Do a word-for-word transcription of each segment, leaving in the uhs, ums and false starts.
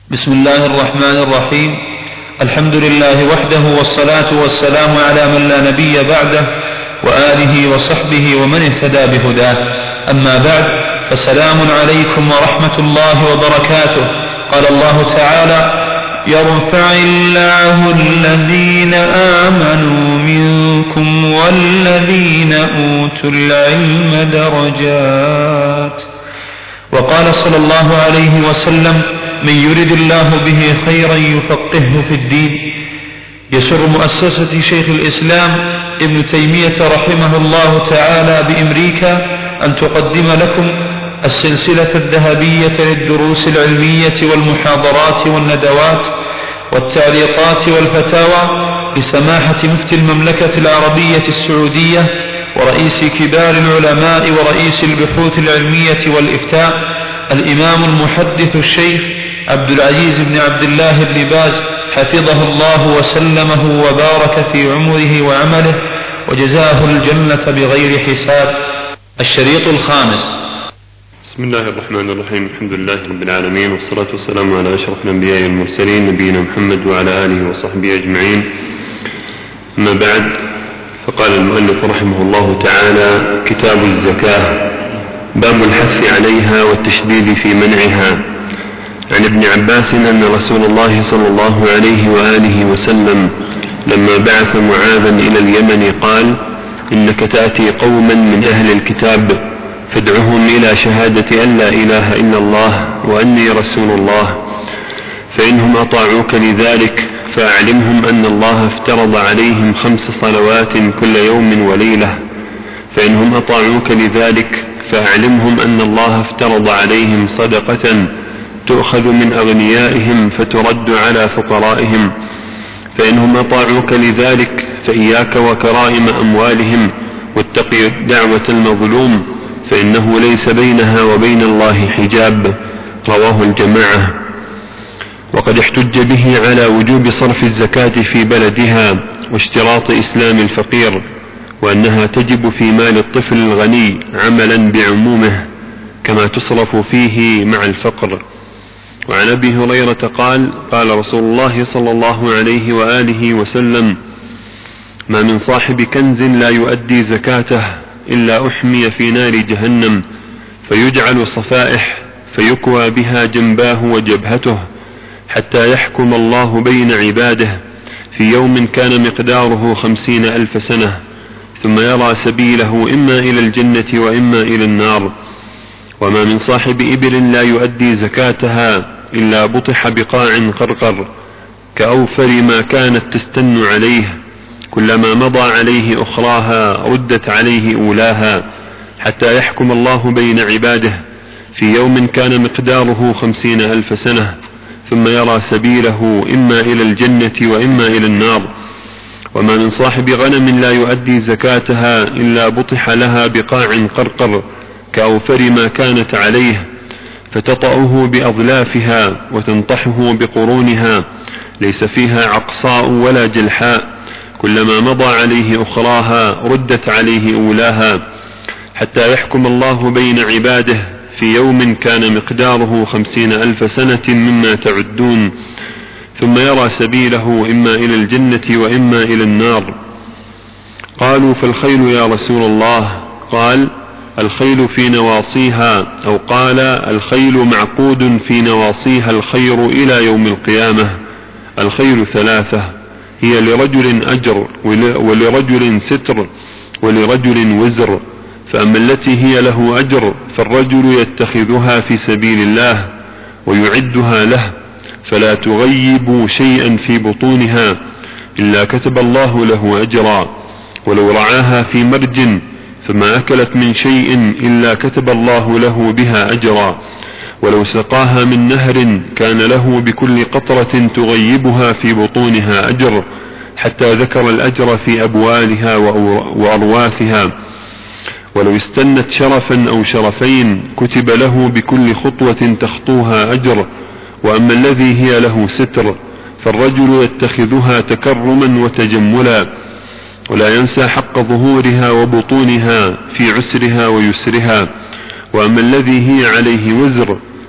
بسم الله الرحمن الرحيم. الحمد لله وحده، والصلاة والسلام على من لا نبي بعده، وآله وصحبه ومن اهتدى بهداه. أما بعد، فسلام عليكم ورحمة الله وبركاته. قال الله تعالى: يرفع الله الذين آمنوا منكم والذين أوتوا العلم درجات. وقال صلى الله عليه وسلم: من يرد الله به خيرا يفقهه في الدين. يسر مؤسسة شيخ الإسلام ابن تيمية رحمه الله تعالى بأمريكا أن تقدم لكم السلسلة الذهبية للدروس العلمية والمحاضرات والندوات والتعليقات والفتاوى لسماحة مفتي المملكة العربية السعودية ورئيس كبار العلماء ورئيس البحوث العلمية والإفتاء الإمام المحدث الشيخ عبد العزيز بن عبد الله بن باز، حفظه الله وسلمه وبارك في عمره وعمله، وجزاه الجنة بغير حساب. الشريط الخامس. بسم الله الرحمن الرحيم. الحمد لله رب العالمين، والصلاة والسلام على أشرف الأنبياء والمرسلين، نبينا محمد وعلى آله وصحبه أجمعين. أما بعد، فقال المؤلف رحمه الله تعالى: كتاب الزكاة، باب الحث عليها والتشديد في منعها. عن ابن عباس أن رسول الله صلى الله عليه وآله وسلم لما بعث معاذا إلى اليمن قال: إنك تأتي قوما من أهل الكتاب فادعهم إلى شهادة أن لا إله إلا الله وأني رسول الله، فإنهم أطاعوك لذلك فأعلمهم أن الله افترض عليهم خمس صلوات كل يوم وليلة، فإنهم أطاعوك لذلك فأعلمهم أن الله افترض عليهم صدقة تؤخذ من أغنيائهم فترد على فقرائهم، فإنهم أطاعوك لذلك فإياك وكرائم أموالهم واتقي دعوة المظلوم فإنه ليس بينها وبين الله حجاب. رواه الجماعة. وقد احتج به على وجوب صرف الزكاة في بلدها واشتراط إسلام الفقير، وأنها تجب في مال الطفل الغني عملا بعمومه كما تصرف فيه مع الفقر. وعن أبي هريرة قال: قال رسول الله صلى الله عليه وآله وسلم: ما من صاحب كنز لا يؤدي زكاته إلا أحمي في نار جهنم فيجعل صفائح فيكوى بها جنباه وجبهته حتى يحكم الله بين عباده في يوم كان مقداره خمسين ألف سنة، ثم يرى سبيله إما إلى الجنة وإما إلى النار. وما من صاحب إبل لا يؤدي زكاتها إلا بطح بقاع قرقر كأوفر ما كانت تستن عليه، كلما مضى عليه أخراها ردت عليه أولاها حتى يحكم الله بين عباده في يوم كان مقداره خمسين ألف سنة، ثم يرى سبيله إما إلى الجنة وإما إلى النار. وما من صاحب غنم لا يؤدي زكاتها إلا بطح لها بقاع قرقر كأوفر ما كانت عليه فتطأه بأظلافها وتنطحه بقرونها، ليس فيها عقصاء ولا جلحاء، كلما مضى عليه أخراها ردت عليه أولاها حتى يحكم الله بين عباده في يوم كان مقداره خمسين ألف سنة مما تعدون، ثم يرى سبيله إما إلى الجنة وإما إلى النار. قالوا: فالخيل يا رسول الله؟ قال: الخيل في نواصيها، أو قال: الخيل معقود في نواصيها الخير إلى يوم القيامة. الخيل ثلاثة: هي لرجل أجر ولرجل ستر ولرجل وزر، فأما التي هي له أجر فالرجل يتخذها في سبيل الله ويعدها له فلا تغيب شيئا في بطونها إلا كتب الله له أجرا، ولو رعاها في مرج فما أكلت من شيء إلا كتب الله له بها أجرا، ولو سقاها من نهر كان له بكل قطرة تغيبها في بطونها أجر، حتى ذكر الأجر في أبوالها وأرواثها. ولو استنت شرفا أو شرفين كتب له بكل خطوة تخطوها أجر. وأما الذي هي له ستر فالرجل يتخذها تكرما وتجملا، ولا ينسى حق ظهورها وبطونها في عسرها ويسرها. وأما الذي هي عليه وزر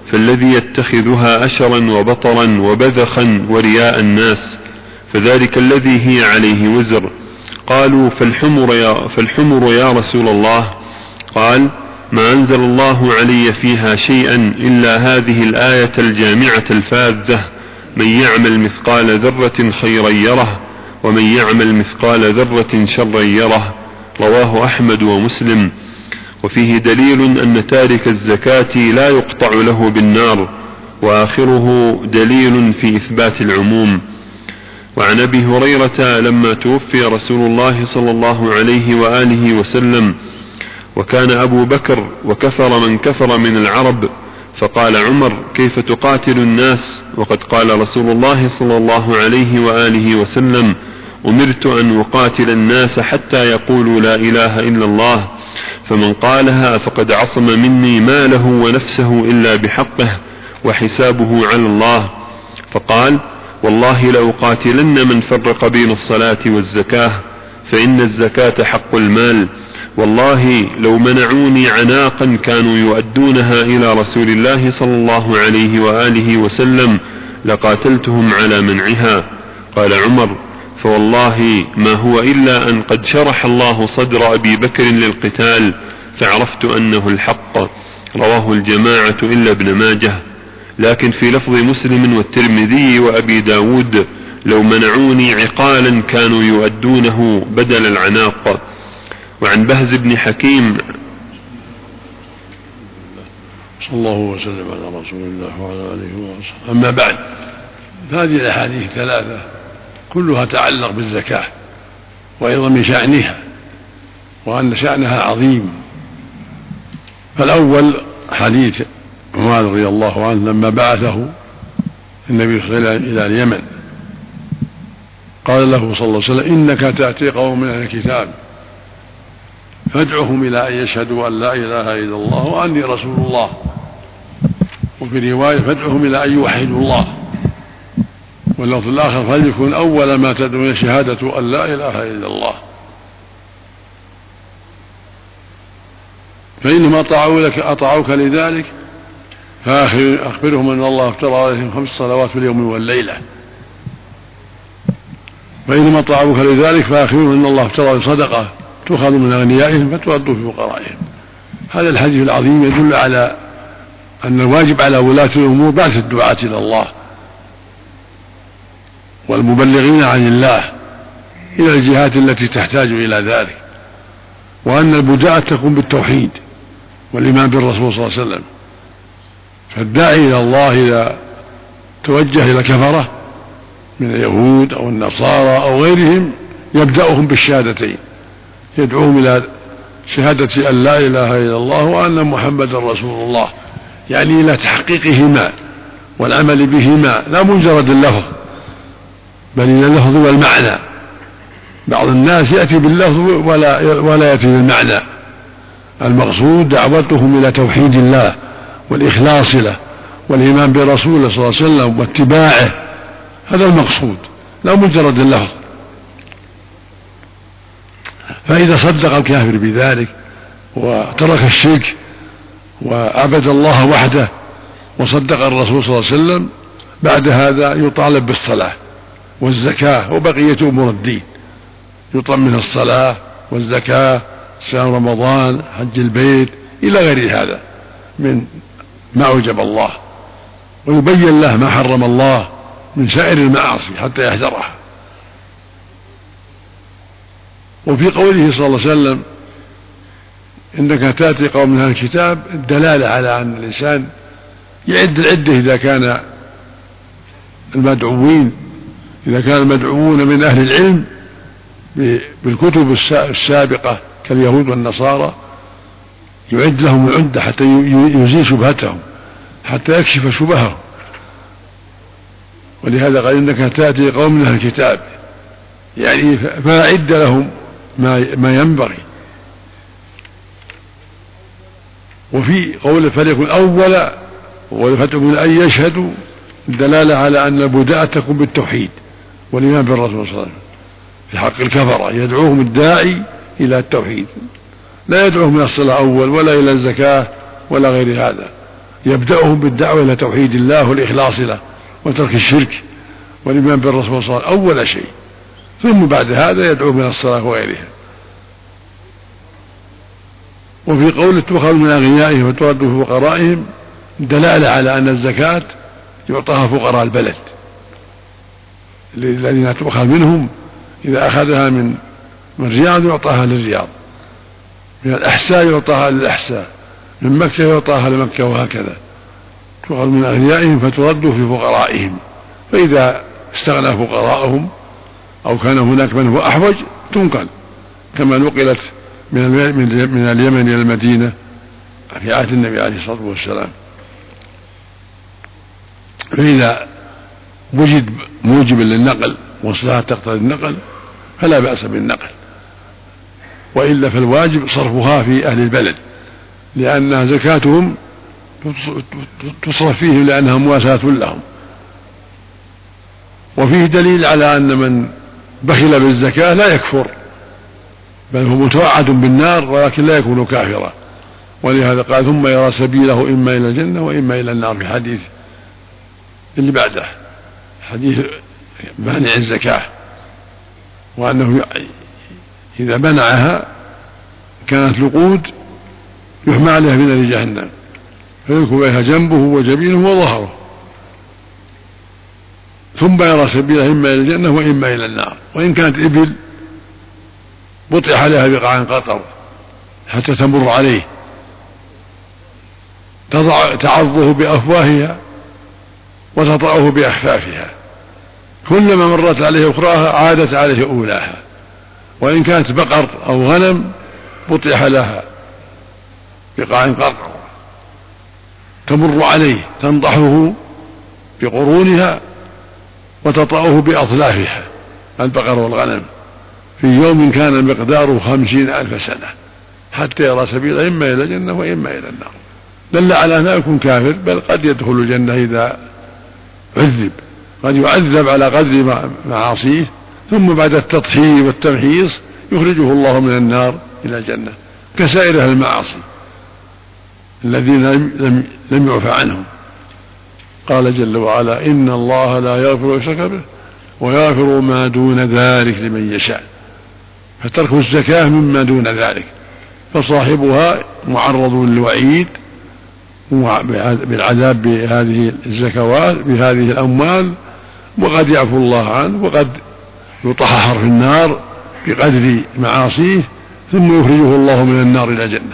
فالذي يتخذها أشرا وبطرا وبذخا ورياء الناس فذلك الذي هي عليه وزر. قالوا فالحمر يا, فالحمر يا رسول الله؟ قال ما أنزل الله علي فيها شيئا إلا هذه الآية الجامعة الفاذة من يعمل مثقال ذرة خيرا يره ومن يعمل مثقال ذرة شرا يره. رواه أحمد ومسلم. وفيه دليل أن تارك الزكاة لا يقطع له بالنار، وآخره دليل في إثبات العموم. وعن أبي هريرة لما توفي رسول الله صلى الله عليه وآله وسلم وكان أبو بكر وكفر من كفر من العرب، فقال عمر كيف تقاتل الناس وقد قال رسول الله صلى الله عليه وآله وسلم أمرت أن أقاتل الناس حتى يقولوا لا إله إلا الله، فمن قالها فقد عصم مني ماله ونفسه إلا بحقه وحسابه على الله. فقال والله لأقاتلن من فرق بين الصلاة والزكاة فإن الزكاة حق المال، والله لو منعوني عناقا كانوا يؤدونها إلى رسول الله صلى الله عليه وآله وسلم لقاتلتهم على منعها. قال عمر فوالله ما هو إلا أن قد شرح الله صدر أبي بكر للقتال فعرفت أنه الحق. رواه الجماعة إلا ابن ماجه. لكن في لفظ مسلم والترمذي وأبي داود لو منعوني عقالا كانوا يؤدونه بدل العناق. وعن بهز بن حكيم صلى الله وسلم على رسول الله وعلى آله وصحبه. أما بعد، هذه الأحاديث ثلاثة كلها تعلق بالزكاة وأيضا من شأنها، وأن شأنها عظيم. فالأول حديث معاذ رضي الله عنه لما بعثه النبي صلى الله عليه وسلم إلى اليمن قال له صلى الله عليه وسلم إنك تأتي قوم من أهل الكتاب فادعهم إلى أن يشهدوا أن لا إله إلا الله وأني رسول الله، وفي رواية فادعهم إلى أن يوحدوا الله، واللفظ الآخر فليكن أول ما تدعون شهادة أن لا إله إلا الله. فإنهم أطاعوا لك أطاعوك لذلك فأخبرهم أن الله افترض عليهم خمس صلوات في اليوم والليلة. فإنهم أطاعوك لذلك فأخبرهم أن الله افترض صدقة تؤخذ من أغنيائهم فتؤد في فقرائهم. هذا الحديث العظيم يدل على أن الواجب على ولاة الأمور بعث الدعاة إلى الله والمبلغين عن الله إلى الجهات التي تحتاج إلى ذلك، وأن البداءة تكون بالتوحيد والإيمان بالرسول صلى الله عليه وسلم. فالداعي إلى الله إذا توجه إلى كفرة من اليهود أو النصارى أو غيرهم يبدأهم بالشهادتين، يدعوهم إلى شهادة أن لا إله إلا الله وأن محمد رسول الله، يعني إلى تحقيقهما والعمل بهما لا مجرد اللفظ بل إلى اللفظ والمعنى. بعض الناس يأتي باللفظ ولا, ولا يأتي بالمعنى. المقصود دعوتهم إلى توحيد الله والإخلاص له والإيمان برسوله صلى الله عليه وسلم واتباعه، هذا المقصود لا مجرد اللفظ. فإذا صدق الكافر بذلك وترك الشرك وعبد الله وحده وصدق الرسول صلى الله عليه وسلم بعد هذا يطالب بالصلاة والزكاة وبقية أمور الدين، يطلب منه الصلاة والزكاة صيام رمضان حج البيت إلى غير هذا من ما أوجب الله، ويبين له ما حرم الله من سائر المعاصي حتى يحذرها. وفي قوله صلى الله عليه وسلم إنك تأتي قوم من أهل الكتاب الدلالة على أن الإنسان يعد العدة إذا كان المدعوين إذا كان المدعوون من أهل العلم بالكتب السابقة كاليهود والنصارى يعد لهم العدة حتى يزيل شبهتهم حتى يكشف شبههم. ولهذا قال إنك تأتي قوم من أهل الكتاب، يعني فأعد لهم ما, ما ينبغي. وفي قول فليكن أولا ولفتهم أن يشهدوا الدلالة على أن البداءة تكون بالتوحيد والإيمان بالرسول صلى الله عليه وسلم في حق الكفرة، يدعوهم الداعي إلى التوحيد، لا يدعوهم إلى الصلاة أول ولا إلى الزكاة ولا غير هذا، يبدأهم بالدعوة إلى توحيد الله والإخلاص له وترك الشرك والإيمان بالرسول صلى الله عليه وسلم أول شيء، ثم بعد هذا يدعو من الصلاة وغيرها. وفي قول تؤخذ من أغنيائهم وترد في فقرائهم دلالة على أن الزكاة يعطاها فقراء البلد الذين تؤخذ منهم، إذا أخذها من من رياض يعطاها للرياض، من الأحساء يعطاها للأحساء، من مكة يعطاها لمكة، وهكذا تؤخذ من أغنيائهم فترد في فقرائهم، فإذا استغنى فقراءهم أو كان هناك من هو أحوج تنقل، كما نقلت من من اليمن إلى المدينة في عهد النبي عليه الصلاة والسلام. فإذا وجد موجب للنقل ومصلحة تقتضي النقل فلا بأس بالنقل، وإلا فالواجب صرفها في أهل البلد، لأن زكاتهم تصرف فيهم لأنها مواساة لهم. وفيه دليل على أن من بخل بالزكاة لا يكفر، بل هو متوعد بالنار ولكن لا يكون كافرا، ولهذا قال ثم يرى سبيله إما إلى الجنة وإما إلى النار في الحديث اللي بعده، حديث مانع الزكاة، وأنه إذا منعها كانت لقود يحمى عليها في نار جهنم فيكون بها جنبه وجبينه وظهره، ثم يرى سبيله إما إلى الجنة وإما إلى النار. وإن كانت إبل بطح عليها بقاع قطر حتى تمر عليه تعضه بأفواهها وتطأه بأخفافها، كلما مرت عليه أخراها عادت عليه أولاها. وإن كانت بقر أو غنم بطح لها بقاع قطر تمر عليه تنضحه بقرونها وتطأه بأطلافها البقر والغنم في يوم كان مقداره خمسين ألف سنة حتى يرى سبيله إما إلى الجنة وإما إلى النار. دل على أنه يكون كافر، بل قد يدخل الجنة إذا عذب، قد يعذب على قدر معاصيه ثم بعد التطهير والتمحيص يخرجه الله من النار إلى الجنة كسائر المعاصي الذين لم يعفى عنهم. قال جل وعلا إن الله لا يغفر يشرك به ويغفر ما دون ذلك لمن يشاء، فترك الزكاة مما دون ذلك، فصاحبها معرض للوعيد بالعذاب بهذه الزكوات بهذه الأموال، وقد يعفو الله عنه وقد يطهر في النار بقدر معاصيه ثم يخرجه الله من النار إلى الجنة.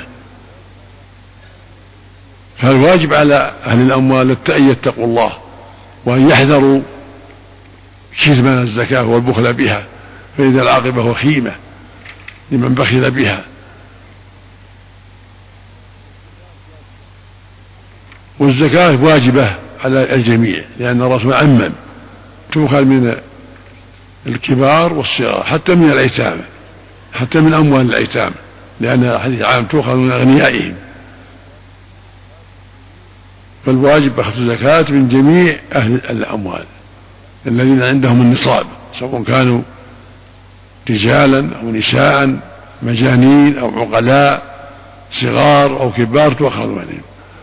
فالواجب على أهل الأموال أن يتقوا الله وأن يحذروا كتمان الزكاة والبخل بها، فإذا العاقبة وخيمة لمن بخل بها. والزكاة واجبة على الجميع لأن الرسول عمم، تؤخذ من الكبار والصغار حتى من الأيتام، حتى من أموال الأيتام، لأن الحديث عام تؤخذ من أغنيائهم. فالواجب أخذ الزكاة من جميع أهل الأموال الذين عندهم النصاب، سواء كانوا رجالا أو نساء، مجانين أو عقلاء، صغار أو كبار، تؤخذ منهم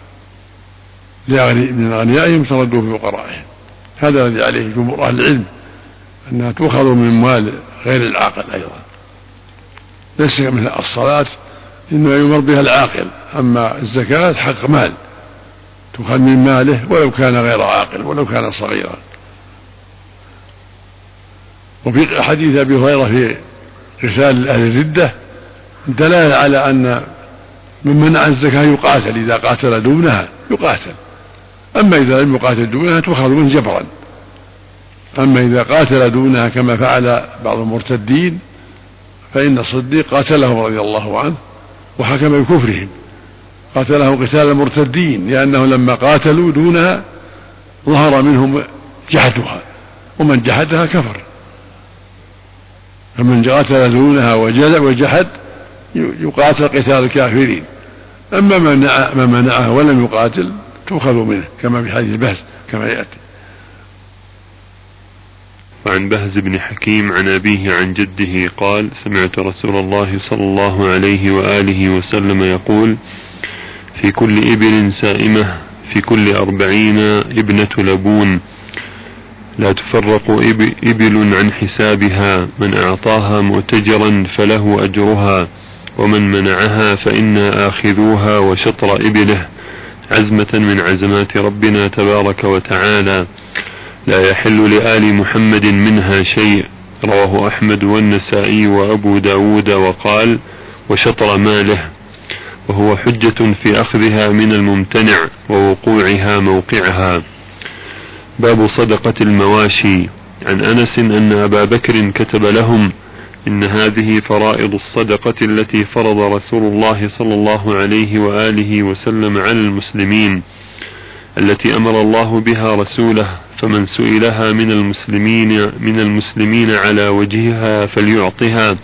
من أغنيائهم تردوا في فقرائهم. هذا الذي عليه جمهور أهل العلم، أنها تؤخذ من مال غير العاقل أيضا، ليس مثل الصلاة إنما يمر بها العاقل، أما الزكاة حق مال تؤخذ من ماله ولو كان غير عاقل ولو كان صغيرا. وفي حديث أبي هريرة في رسالة أهل الردة دلالة على أن من منع الزكاة يقاتل، إذا قاتل دونها يقاتل، أما إذا لم يقاتل دونها تؤخذ منه جبرا. أما إذا قاتل دونها كما فعل بعض المرتدين فإن الصديق قاتلهم رضي الله عنه وحكم بكفرهم، قاتلهم قتال المرتدين لأنه لما قاتلوا دونها ظهر منهم جحدها، ومن جحدها كفر. فمن قاتل دونها وجحد يقاتل قتال الكافرين، أما من منعه ولم يقاتل تؤخذ منه كما في حديث بهز كما يأتي. وعن بهز بن حكيم عن أبيه عن جده قال سمعت رسول الله صلى الله عليه وآله وسلم يقول في كل إبل سائمة في كل أربعين ابنة لبون، لا تفرق إبل عن حسابها، من أعطاها مؤتجرا فله أجرها، ومن منعها فإنا آخذوها وشطر إبله، عزمة من عزمات ربنا تبارك وتعالى، لا يحل لآل محمد منها شيء. رواه أحمد والنسائي وأبو داود، وقال وشطر ماله، وهو حجة في أخذها من الممتنع ووقوعها موقعها. باب صدقة المواشي. عن أنس أن أبا بكر كتب لهم: إن هذه فرائض الصدقة التي فرض رسول الله صلى الله عليه وآله وسلم على المسلمين، التي أمر الله بها رسوله، فمن سئلها من المسلمين من المسلمين على وجهها فليعطها،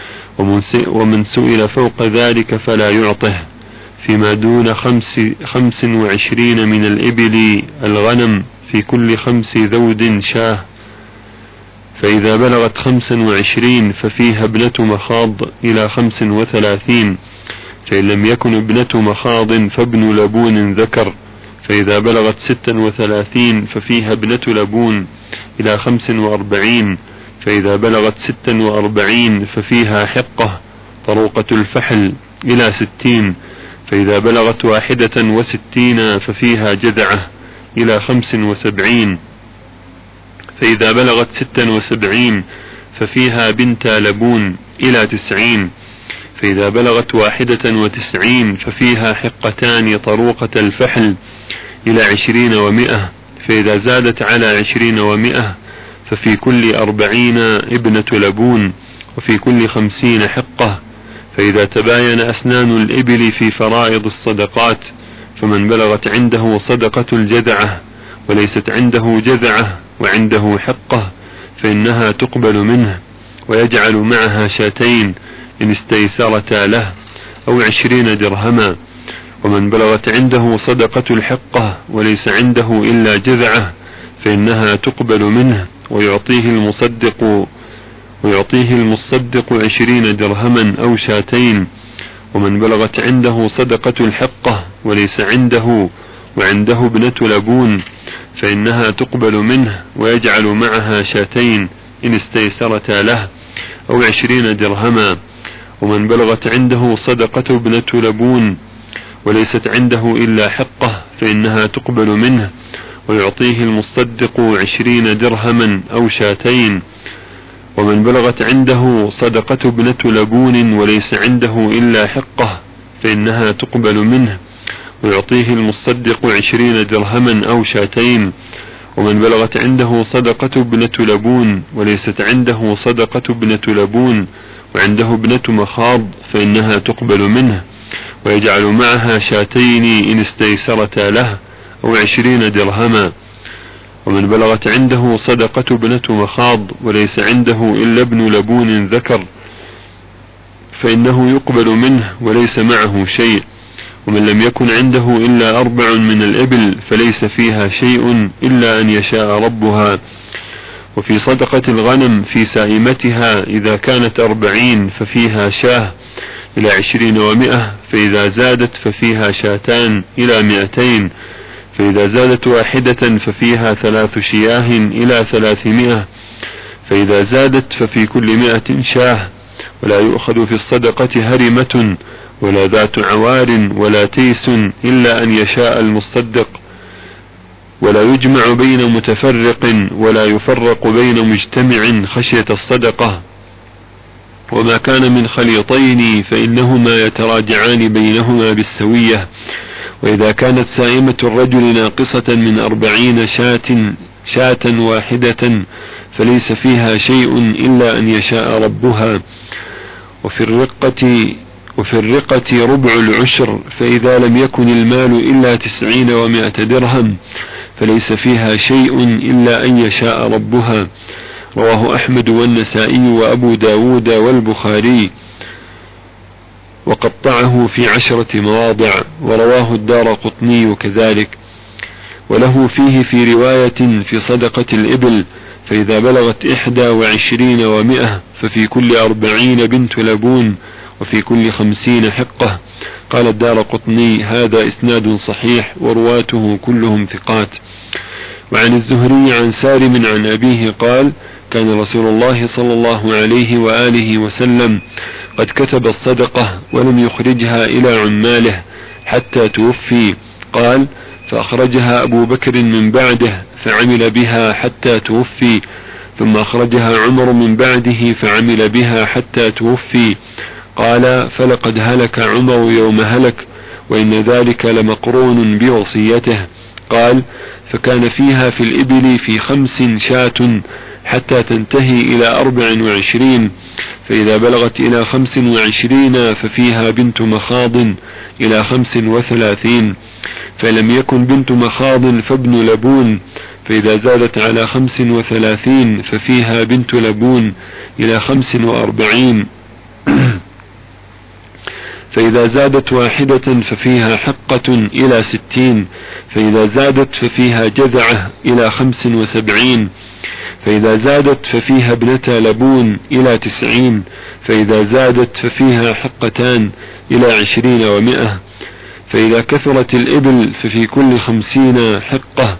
ومن سئل فوق ذلك فلا يعطه. فيما دون خمس, خمس وعشرين من الإبل الغنم، في كل خمس ذود شاه، فإذا بلغت خمسا وعشرين ففيها ابنة مخاض إلى خمس وثلاثين، فإن لم يكن ابنة مخاض فابن لبون ذكر، فإذا بلغت ستا وثلاثين ففيها ابنة لبون إلى خمس وأربعين، فإذا بلغت ستا وأربعين ففيها حقة طروقة الفحل إلى ستين، فإذا بلغت واحدة وستين ففيها جذعة إلى خمس وسبعين، فإذا بلغت ستا وسبعين ففيها بنت لبون إلى تسعين، فإذا بلغت واحدة وتسعين ففيها حقتان طروقة الفحل إلى عشرين ومئة، فإذا زادت على عشرين ومئة ففي كل أربعين ابنة لبون، وفي كل خمسين حقة. فإذا تباين أسنان الإبل في فرائض الصدقات، فمن بلغت عنده صدقة الجذعة وليست عنده جذعة وعنده حقة فإنها تقبل منه، ويجعل معها شاتين إن استيسرتا له، أو عشرين درهما. ومن بلغت عنده صدقة الحقة وليس عنده إلا جذعة فإنها تقبل منه، ويعطيه المصدق ويعطيه المصدق عشرين درهما أو شاتين. ومن بلغت عنده صدقة الحقة وليس عنده وعنده ابنة لبون فإنها تقبل منه، ويجعل معها شاتين إن استيسرتا له، أو عشرين درهما. ومن بلغت عنده صدقة ابنة لبون وليست عنده إلا حقة فإنها تقبل منه، ويعطيه المصدق عشرين درهما أو شاتين. ومن بلغت عنده صدقة ابنة لبون وليس عنده إلا حقة فإنها تقبل منه، ويعطيه المصدق عشرين درهما أو شاتين. ومن بلغت عنده صدقة ابنة لبون وليست عنده صدقة ابنة لبون وعنده ابنة مخاض فإنها تقبل منه، ويجعل معها شاتين إن استيسرتا له، أو عشرين درهما. ومن بلغت عنده صدقة ابنة مخاض وليس عنده إلا ابن لبون ذكر فإنه يقبل منه وليس معه شيء. ومن لم يكن عنده إلا أربع من الإبل فليس فيها شيء إلا أن يشاء ربها. وفي صدقة الغنم في سائمتها إذا كانت أربعين ففيها شاه إلى عشرين ومئة، فإذا زادت ففيها شاتان إلى مئتين، فإذا زادت واحدة ففيها ثلاث شياه إلى ثلاثمائة، فإذا زادت ففي كل مئة شاه. ولا يؤخذ في الصدقة هرمة ولا ذات عوار ولا تيس إلا أن يشاء المصدق، ولا يجمع بين متفرق ولا يفرق بين مجتمع خشية الصدقة. وما كان من خليطين فإنهما يتراجعان بينهما بالسوية. وإذا كانت سائمة الرجل ناقصة من أربعين شاة شاة واحدة فليس فيها شيء إلا أن يشاء ربها. وفي الرقة وفي الرقة ربع العشر، فإذا لم يكن المال إلا تسعين ومائة درهم فليس فيها شيء إلا أن يشاء ربها. رواه أحمد والنسائي وأبو داود والبخاري، وقطعه في عشرة مواضع، ورواه الدارقطني كذلك. وله فيه في رواية في صدقة الإبل: فإذا بلغت إحدى وعشرين ومئة ففي كل أربعين بنت لبون، وفي كل خمسين حقة. قال الدارقطني: هذا إسناد صحيح ورواته كلهم ثقات. وعن الزهري عن سالم عن أبيه قال: كان رسول الله صلى الله عليه وآله وسلم قد كتب الصدقة ولم يخرجها إلى عماله حتى توفي. قال: فأخرجها أبو بكر من بعده فعمل بها حتى توفي، ثم أخرجها عمر من بعده فعمل بها حتى توفي. قال: فلقد هلك عمر يوم هلك، وإن ذلك لمقرون بوصيته. قال: فكان فيها في الإبل في خمس شاة حتى تنتهي إلى أربع وعشرين، فإذا بلغت إلى خمس وعشرين ففيها بنت مخاض إلى خمس وثلاثين، فلم يكن بنت مخاض فابن لبون، فإذا زادت على خمس وثلاثين ففيها بنت لبون إلى خمس وأربعين، فإذا زادت واحدة ففيها حقة إلى ستين، فإذا زادت ففيها جذعة إلى خمس وسبعين، فإذا زادت ففيها ابنتا لبون إلى تسعين، فإذا زادت ففيها حقتان إلى عشرين ومئة، فإذا كثرت الإبل ففي كل خمسين حقة،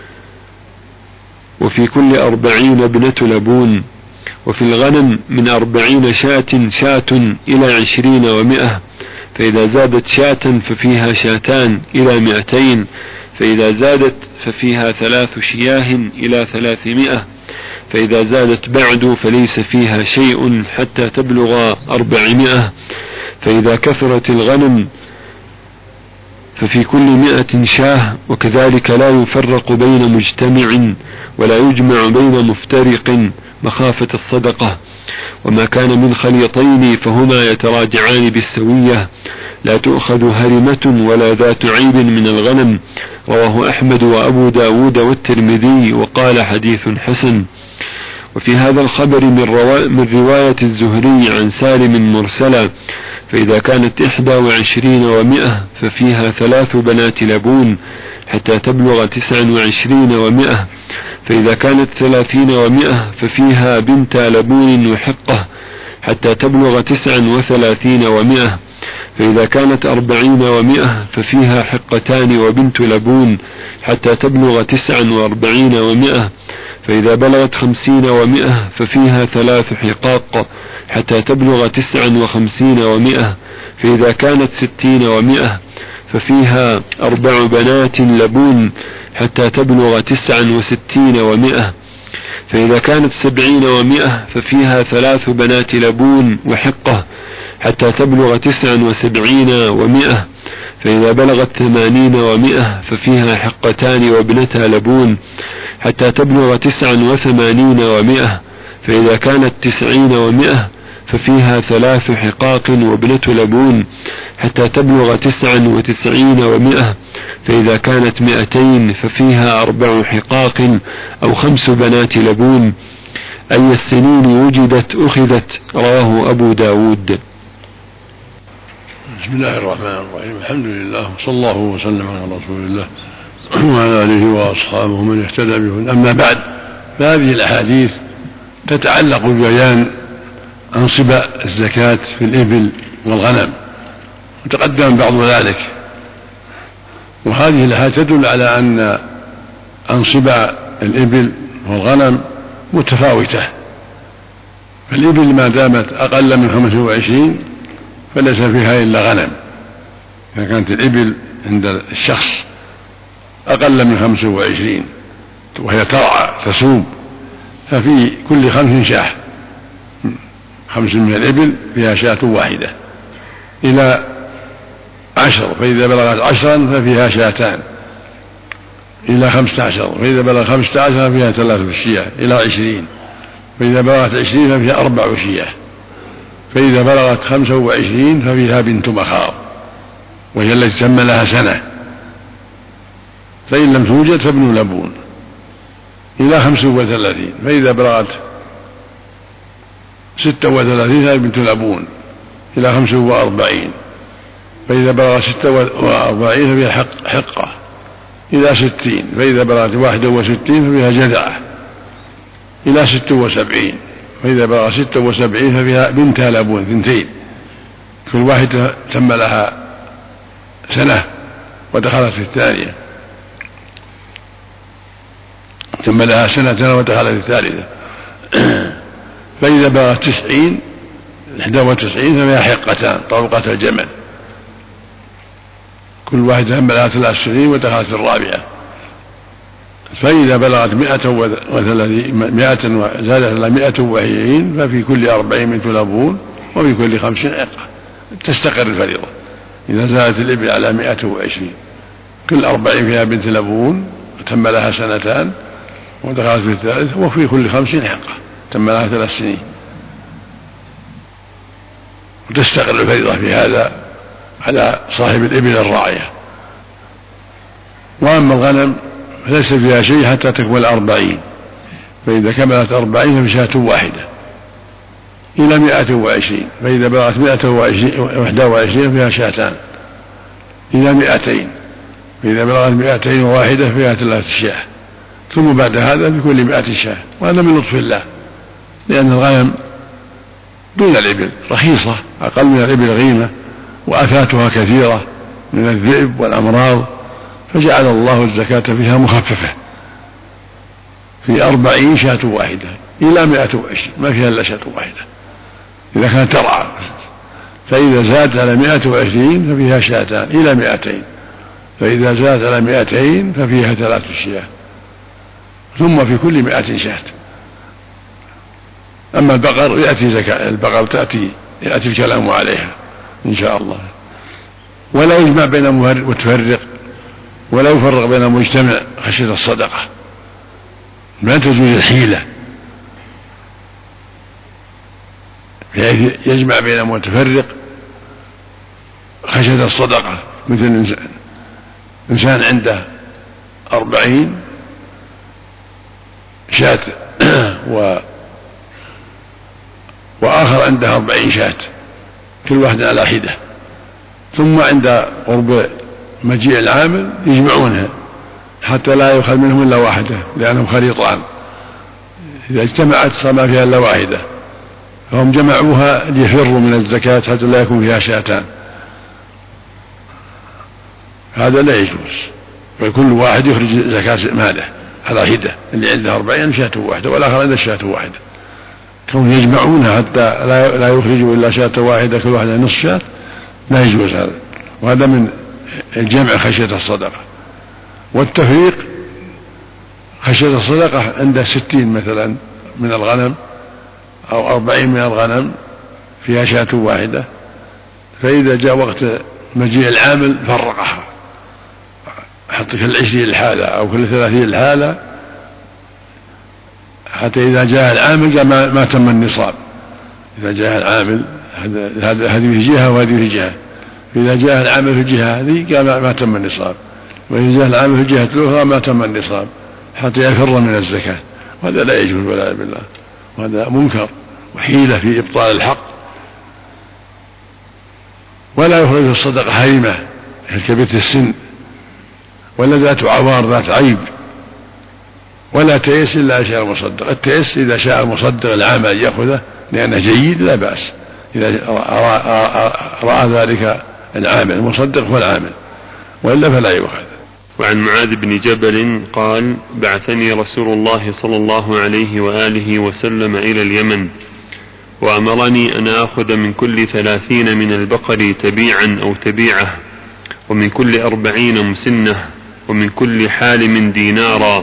وفي كل أربعين ابنة لبون، وفي الغنم من أربعين شاة شاة إلى عشرين ومئة، فإذا زادت شاة ففيها شاتان إلى مئتين، فإذا زادت ففيها ثلاث شياه إلى ثلاثمائة، فإذا زادت بعد فليس فيها شيء حتى تبلغ أربعمائة، فإذا كثرت الغنم ففي كل مئة شاه، وكذلك لا يفرق بين مجتمع ولا يجمع بين مفترق مخافة الصدقة. وما كان من خليطين فهما يتراجعان بالسوية، لا تؤخذ هرمة ولا ذات عيب من الغنم. رواه أحمد وأبو داود والترمذي وقال: حديث حسن. وفي هذا الخبر من, روا... من رواية الزهري عن سالم مرسلا: فإذا كانت إحدى وعشرين ومئة ففيها ثلاث بنات لبون حتى تبلغ تسع وعشرين ومئة، فإذا كانت ثلاثين ومئة ففيها بنت لبون وحقة حتى تبلغ تسع وثلاثين ومئة، فإذا كانت أربعين ومئة ففيها حقتان وبنت لبون حتى تبلغ تسع وأربعين ومئة، فإذا بلغت خمسين ومئة ففيها ثلاث حقاق حتى تبلغ تسع وخمسين ومئة، فإذا كانت ستين ومئة ففيها أربع بنات لبون حتى تبلغ تسع وستين ومئة، فإذا كانت سبعين ومئة ففيها ثلاث بنات لبون وحقة حتى تبلغ تسع وسبعين ومئة، فإذا بلغت ثمانين ومئة ففيها حقتان وابنتا لبون حتى تبلغ تسع وثمانين ومئة، فإذا كانت تسعين ومئة ففيها ثلاث حقاق وابنة لبون حتى تبلغ تسع وتسعين ومئة، فإذا كانت مئتين ففيها أربع حقاق أو خمس بنات لبون. أي السنين وجدت أخذت. رواه أبو داود. بسم الله الرحمن الرحيم. الحمد لله وصلى الله وسلم على رسول الله وعلى آله وأصحابه من اهتدى به. أما بعد، فهذه الأحاديث تتعلق ببيان أنصب الزكاة في الإبل والغنم، وتقدم بعض ذلك. وهذه الآيات تدل على أن أنصب الإبل والغنم متفاوتة، فالإبل ما دامت أقل من خمسة وعشرين فليس فيها إلا غنم. إذا كانت الإبل عند الشخص أقل من خمسة وعشرين وهي ترعى تسوب ففي كل خمس شاة، خمس من الإبل فيها شاة واحدة إلى عشر، فإذا بلغت عشرا ففيها شاتان إلى خمسة عشر، فإذا بلغ خمسة عشر فيها ثلاث شياه إلى عشرين، فإذا بلغت عشرين ففيها أربع شياه، فإذا بلغت خمسة وعشرين ففيها بنت مخاض وهي التي تم لها سنة، فإن لم توجد فابن لبون إلى خمس وثلاثين، فإذا بلغت ستة وثلاثين فهي بنت لبون إلى خمس وأربعين، فإذا بلغت ستة وأربعين ففيها حق حقة إلى ستين، فإذا بلغت واحدة وستين ففيها جذعة إلى ست وسبعين، فإذا بلغت ستة وسبعين ففيها بنت لبون ثنتين، كل واحدة تم لها سنة ودخلت في الثانية، تم لها سنة ودخلت في الثالثة. فإذا بلغت تسعين إحدى وتسعين ففيها حقتان طبقة الجمل، كل واحدة تم لها ثلاث سنين ودخلت في الرابعة. فإذا بلغت مئة وثلاثين مئة وزادت إلى مئة وعشرين ففي كل أربعين بنت لبون وفي كل خمسين عقة تستقر الفريضة. إذا زادت الإبل على مئة وعشرين كل أربعين فيها بنت لبون تم لها سنتان ودخلت في الثالث، وفي كل خمسين حقة تم لها ثلاث سنين وتستقر الفريضة في هذا على صاحب الإبل الراعية. وأما الغنم فليس فيها شيء حتى تكمل أربعين، فإذا كملت أربعين فشاة واحدة إلى مئة وعشرين، فإذا بلغت مئة وإحدى وعشرين فيها شاتان إلى مئتين، فإذا بلغت مئتين وواحدة فيها ثلاث شاة، ثم بعد هذا في كل مئة شاة. وهذا من لطف الله، لأن الغنم دون الإبل رخيصة، أقل من الإبل غيمة، وآفاتها كثيرة من الذئب والأمراض، فجعل الله الزكاة فيها مخففة في أربعين شاة واحدة إلى مئة وعشرين، ما فيها إلا شاة واحدة إذا كانت ترعى. فإذا زادت على مئة وعشرين ففيها شاتان إلى مئتين، فإذا زادت على مئتين ففيها ثلاث شياه، ثم في كل مئة شاة. أما البقر يأتي زكاة البقر تأتي يأتي الكلام عليها إن شاء الله. ولا يجمع بين متفرق ولا يفرق بين مجتمع خشية الصدقة، ما تجوز الحيلة بحيث يجمع بين متفرق خشية الصدقة، مثل إنسان, إنسان عنده أربعين شاة و وآخر عنده أربعين شاة كل واحد على حدة، ثم عند قرب مجيء العامل يجمعونها حتى لا يؤخذ منهم إلا واحدة لأنهم خليطان، إذا اجتمعت صار ما فيها إلا واحدة، فهم جمعوها ليفروا من الزكاة حتى لا يكون فيها شاتان. هذا لا يجوز، فكل واحد يخرج زكاة ماله على حدة، اللي عنده أربعين شاة واحدة والآخر عنده شاة واحدة، كون يجمعونها حتى لا يخرجوا إلا شاة واحدة كل واحدة نصف شاة لا يجوز هذا. وهذا من الجمع خشية الصدقة. والتفريق خشية الصدقة عند ستين مثلا من الغنم أو أربعين من الغنم فيها شاة واحدة، فإذا جاء وقت مجيء العامل فرقها، حتى كل عشرين الحالة أو كل ثلاثين الحالة، حتى إذا جاء العامل قال ما, ما تم النصاب. إذا جاء العامل هذه في جهة وهذه في جهة، إذا جاء العامل في الجهة هذه قال ما تم النصاب، وإذا جاء العامل في الجهة الأخرى ما تم النصاب، حتى يفر من الزكاة. وهذا لا يجوز ولا بالله، وهذا منكر وحيلة في إبطال الحق. ولا يخرج الصدقة هريمة كبيرة السن ولا ذات عوار ذات عيب، ولا تيس إلا شاء المصدق. التيس إذا شاء المصدق العام أن يأخذه لأنه جيد لا بأس، إذا رأى, رأى ذلك العامل المصدق والعامل، وإلا فلا يؤخذ. وعن معاذ بن جبل قال: بعثني رسول الله صلى الله عليه وآله وسلم إلى اليمن، وأمرني أن آخذ من كل ثلاثين من البقر تبيعا أو تبيعة، ومن كل أربعين مسنة، ومن كل حالم دينارا،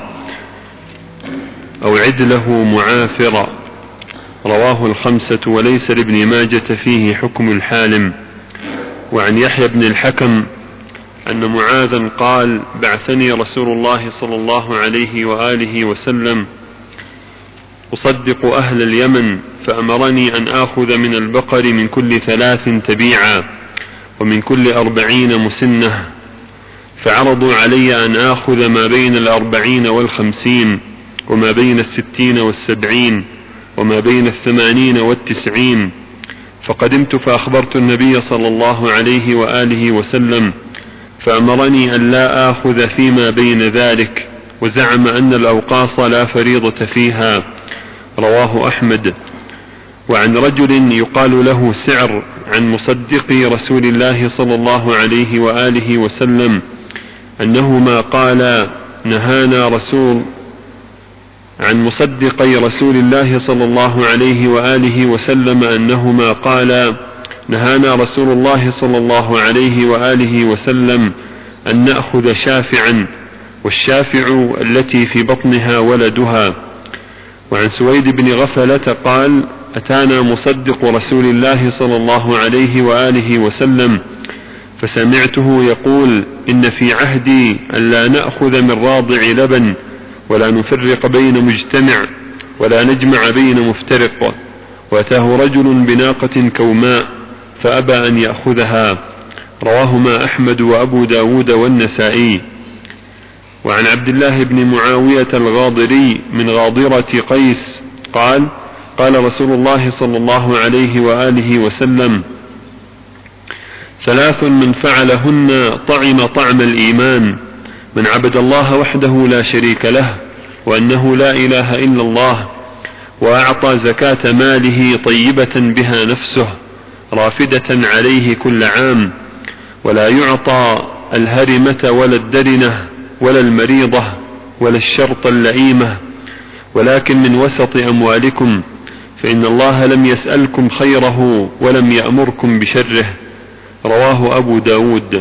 أو عدله معافرا. رواه الخمسة وليس لابن ماجة فيه حكم الحالم. وعن يحيى بن الحكم أن معاذا قال: بعثني رسول الله صلى الله عليه وآله وسلم أصدق أهل اليمن، فأمرني أن آخذ من البقر من كل ثلاث تبيعا، ومن كل أربعين مسنة، فعرضوا علي أن آخذ ما بين الأربعين والخمسين، وما بين الستين والسبعين، وما بين الثمانين والتسعين. فقدمت فأخبرت النبي صلى الله عليه وآله وسلم، فأمرني أن لا آخذ فيما بين ذلك، وزعم أن الأوقاص لا فريضة فيها. رواه أحمد. وعن رجل يقال له سعر عن مصدقي رسول الله صلى الله عليه وآله وسلم أنهما قال نهانا رسول عن مصدقي رسول الله صلى الله عليه وآله وسلم أنهما قال نهانا رسول الله صلى الله عليه وآله وسلم أن نأخذ شافعا، والشافع التي في بطنها ولدها. وعن سويد بن غفلة قال أتانا مصدق رسول الله صلى الله عليه وآله وسلم فسمعته يقول إن في عهدي ألا نأخذ من راضع لبن ولا نفرق بين مجتمع ولا نجمع بين مفترق. وأتاه رجل بناقة كوماء فأبى أن يأخذها. رواهما أحمد وأبو داود والنسائي. وعن عبد الله بن معاوية الغاضري من غاضرة قيس قال قال رسول الله صلى الله عليه وآله وسلم ثلاث من فعلهن طعم طعم الإيمان: من عبد الله وحده لا شريك له وأنه لا إله إلا الله، وأعطى زكاة ماله طيبة بها نفسه رافدة عليه كل عام، ولا يعطى الهرمة ولا الدرنة ولا المريضة ولا الشرط اللئيمة، ولكن من وسط أموالكم، فإن الله لم يسألكم خيره ولم يأمركم بشره. رواه أبو داود.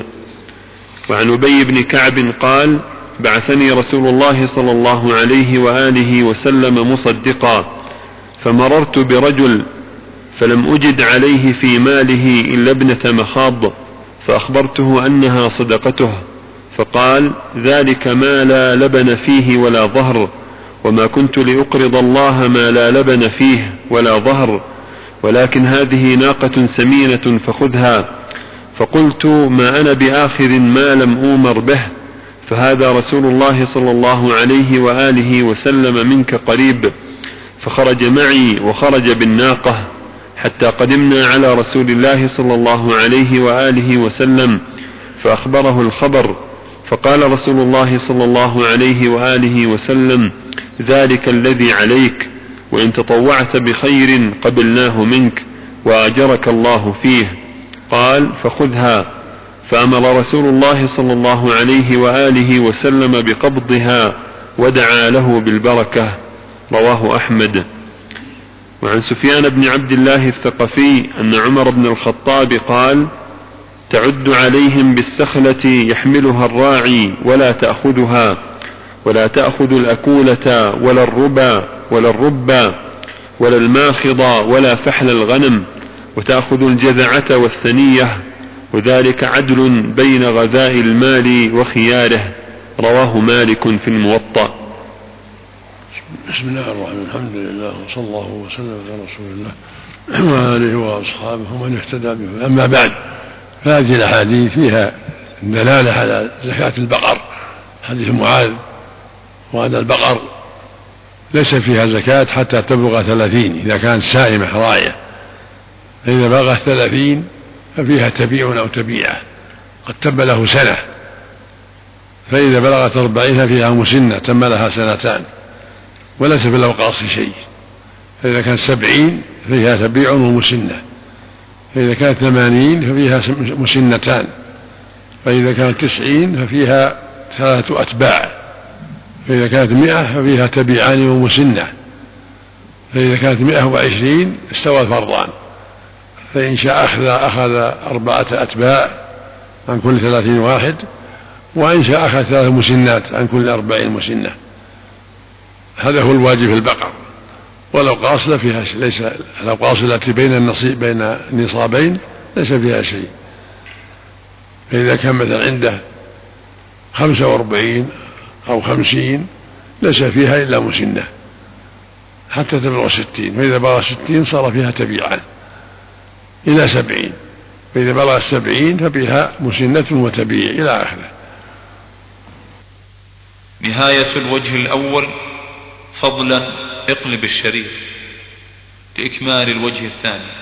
وعن أبي بن كعب قال بعثني رسول الله صلى الله عليه وآله وسلم مصدقا، فمررت برجل فلم أجد عليه في ماله إلا ابنة مخاض، فأخبرته أنها صدقته، فقال ذلك ما لا لبن فيه ولا ظهر، وما كنت لأقرض الله ما لا لبن فيه ولا ظهر، ولكن هذه ناقة سمينة فخذها. فقلت ما أنا بآخذ ما لم أومر به، فهذا رسول الله صلى الله عليه وآله وسلم منك قريب. فخرج معي وخرج بالناقة حتى قدمنا على رسول الله صلى الله عليه وآله وسلم فأخبره الخبر، فقال رسول الله صلى الله عليه وآله وسلم ذلك الذي عليك، وإن تطوعت بخير قبلناه منك وأجرك الله فيه. قال فخذها. فأمر رسول الله صلى الله عليه وآله وسلم بقبضها ودعا له بالبركة. رواه أحمد. وعن سفيان بن عبد الله الثقفي أن عمر بن الخطاب قال تعد عليهم بالسخلة يحملها الراعي ولا تأخذها، ولا تأخذ الأكولة ولا الربا ولا الربا ولا الماخض ولا فحل الغنم، وتأخذ الجذعة والثنية، وذلك عدل بين غذاء المال وخياره. رواه مالك في الموطأ. بسم الله الرحمن الرحيم. الحمد لله وصلى الله وسلم على رسول الله وآله وأصحابه ومن اهتدى به. أما بعد، فهذه الأحاديث فيها دلالة على زكاة البقر. حديث معاذ وأن البقر ليس فيها زكاة حتى تبلغ ثلاثين إذا كانت سائمة راعية، فإذا بلغت ثلاثين ففيها تبيع أو تبيعة قد تم له سنة، فإذا بلغت أربعين ففيها مسنة تم لها سنتان وليس في الأوقاص شيء، فإذا كانت سبعين فيها تبيع ومسنة، فإذا كانت ثمانين ففيها مسنتان، فإذا كانت تسعين ففيها ثلاثة أتباع، فإذا كانت مئة ففيها تبيعان ومسنة، فإذا كانت مئة وعشرين استوى الفرضان، فإن شاء أخذ أخذ أربعة أتباع عن كل ثلاثين واحد، وإن شاء أخذ ثلاث مسنات عن كل أربعين مسنة. هذا هو الواجب في البقر. والأوقاص لا فيها شيء، ليس الأوقاص التي بين النصيب بين النصابين ليس فيها شيء. فإذا كان مثلا عنده خمسة وأربعين أو خمسين ليس فيها إلا مسنة حتى تبلغ ستين، فإذا بلغ ستين صار فيها تبيعا إلى سبعين، فإذا بلغ السبعين ففيها مسنة وتبيع إلى آخره. نهاية الوجه الأول. فضلا اقلب الشريف لإكمال الوجه الثاني.